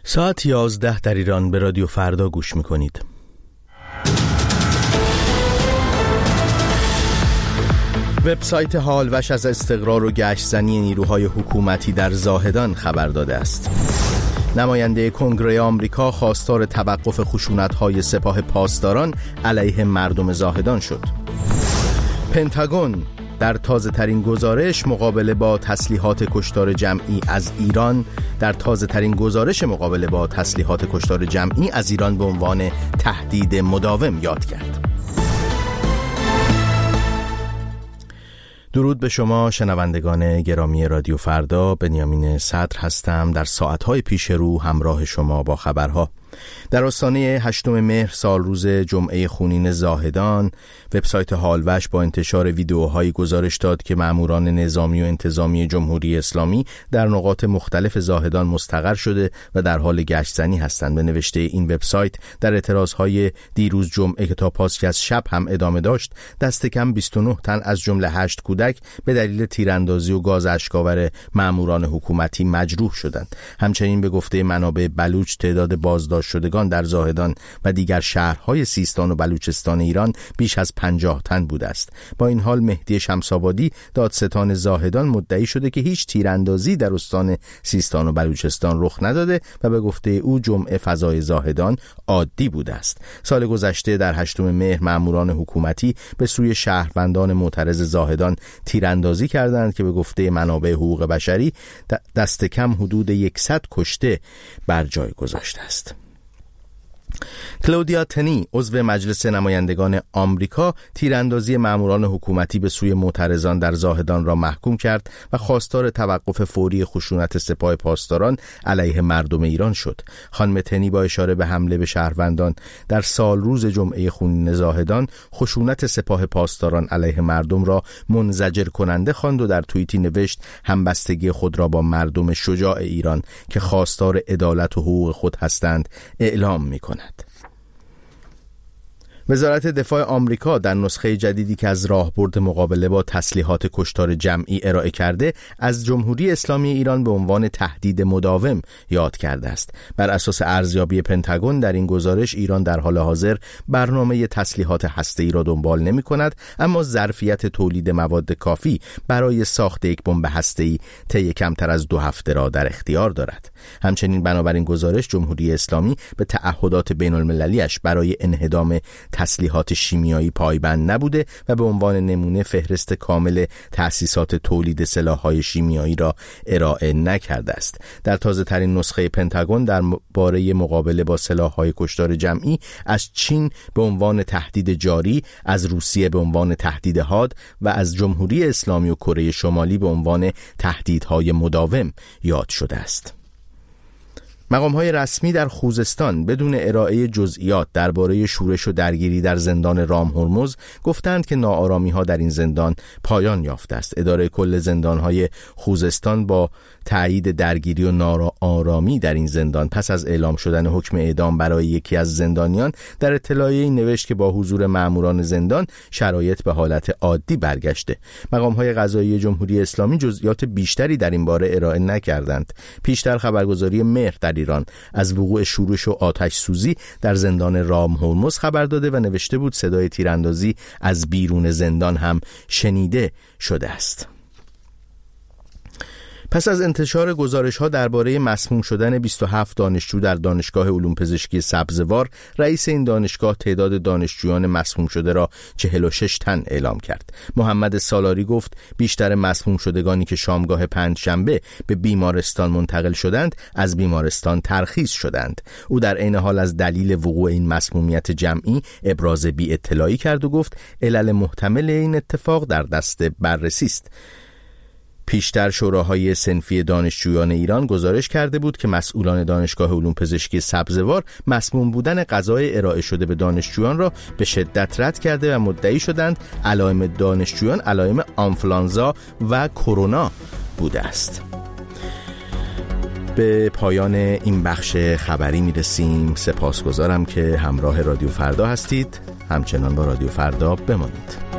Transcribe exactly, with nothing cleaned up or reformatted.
ساعت یازده در ایران به رادیو فردا گوش میکنید. وبسایت حالوش از استقرار و گشت‌زنی نیروهای حکومتی در زاهدان خبر داده است. نماینده کنگره آمریکا خواستار توقف خشونت‌های سپاه پاسداران علیه مردم زاهدان شد. پنتاگون در تازه ترین گزارش مقابله با تسلیحات کشتار جمعی از ایران در تازه ترین گزارش مقابله با تسلیحات کشتار جمعی از ایران به عنوان تهدید مداوم یاد کرد. درود به شما شنوندگان گرامی رادیو فردا، بنیامین صدر هستم. در ساعتهای پیش رو همراه شما با خبرها. در آستانه هشتم مهر سال روز جمعه خونین زاهدان، وبسایت حالوش با انتشار ویدیوهایی گزارش داد که ماموران نظامی و انتظامی جمهوری اسلامی در نقاط مختلف زاهدان مستقر شده و در حال گشت‌زنی هستند. به نوشته این وبسایت در اعتراضهای دیروز جمعه که تا پاس از شب هم ادامه داشت، دست کم بیست و نه تن از جمله هشت کودک به دلیل تیراندازی و گاز اشک‌آور ماموران حکومتی مجروح شدند. همچنین به گفته منابع بلوچ تعداد بازداشت شدگان در زاهدان و دیگر شهرهای سیستان و بلوچستان ایران بیش از پنجاه تن بوده است. با این حال مهدی شمس‌آبادی دادستان زاهدان مدعی شده که هیچ تیراندازی در استان سیستان و بلوچستان رخ نداده و به گفته او جمعه فضای زاهدان عادی بوده است. سال گذشته در هشتم مهر ماموران حکومتی به سوی شهروندان معترض زاهدان تیراندازی کردند که به گفته منابع حقوق بشری دست کم حدود صد کشته بر جای گذاشته است. کلودیا تنی عضو مجلس نمایندگان آمریکا تیراندازی ماموران حکومتی به سوی معترضان در زاهدان را محکوم کرد و خواستار توقف فوری خشونت سپاه پاسداران علیه مردم ایران شد. خانم تنی با اشاره به حمله به شهروندان در سال روز جمعه خونین زاهدان خشونت سپاه پاسداران علیه مردم را منزجر کننده خواند و در توییتی نوشت همبستگی خود را با مردم شجاع ایران که خواستار عدالت و حقوق خود هستند اعلام می‌کند. وزارت دفاع آمریکا در نسخه جدیدی که از راهبرد مقابله با تسلیحات کشتار جمعی ارائه کرده از جمهوری اسلامی ایران به عنوان تهدید مداوم یاد کرده است. بر اساس ارزیابی پنتاگون در این گزارش ایران در حال حاضر برنامه تسلیحات هسته‌ای را دنبال نمی‌کند، اما ظرفیت تولید مواد کافی برای ساخت یک بمب هسته‌ای طی کمتر از دو هفته را در اختیار دارد. همچنین بنابراین گزارش جمهوری اسلامی به تعهدات بین‌المللی‌اش برای انهدام تسلیحات شیمیایی پایبند نبوده و به عنوان نمونه فهرست کامل تأسیسات تولید سلاح‌های شیمیایی را ارائه نکرده است. در تازه ترین نسخه پنتاگون درباره مقابله با سلاح‌های کشتار جمعی از چین به عنوان تهدید جاری، از روسیه به عنوان تهدید حاد و از جمهوری اسلامی و کره شمالی به عنوان تهدیدهای مداوم یاد شده است. مقام‌های رسمی در خوزستان بدون ارائه جزئیات درباره شورش و درگیری در زندان رام هرمز گفتند که ناآرامی‌ها در این زندان پایان یافته است. اداره کل زندان‌های خوزستان با تایید درگیری و ناآرامی در این زندان پس از اعلام شدن حکم اعدام برای یکی از زندانیان در اطلاعیه‌ای نوشت که با حضور ماموران زندان شرایط به حالت عادی برگشته. مقام‌های قضایی جمهوری اسلامی جزئیات بیشتری در این باره ارائه نکردند. پیشتر خبرگزاری مهر در ایران از وقوع شورش و آتش سوزی در زندان رام هرمز خبر داده و نوشته بود صدای تیراندازی از بیرون زندان هم شنیده شده است. پس از انتشار گزارش‌ها درباره مسموم شدن بیست و هفت دانشجو در دانشگاه علوم پزشکی سبزوار، رئیس این دانشگاه تعداد دانشجویان مسموم شده را چهل و شش تن اعلام کرد. محمد سالاری گفت بیشتر مسموم شدگانی که شامگاه پنجشنبه به بیمارستان منتقل شدند از بیمارستان ترخیص شدند. او در عین حال از دلیل وقوع این مسمومیت جمعی ابراز بی اطلاعی کرد و گفت علل محتمل این اتفاق در دست بررسی است. پیشتر شوراهای صنفی دانشجویان ایران گزارش کرده بود که مسئولان دانشگاه علوم پزشکی سبزوار مسموم بودن غذای ارائه شده به دانشجویان را به شدت رد کرده و مدعی شدند علائم دانشجویان علائم آنفلانزا و کرونا بوده است. به پایان این بخش خبری میرسیم. سپاسگزارم که همراه رادیو فردا هستید. همچنان با رادیو فردا بمانید.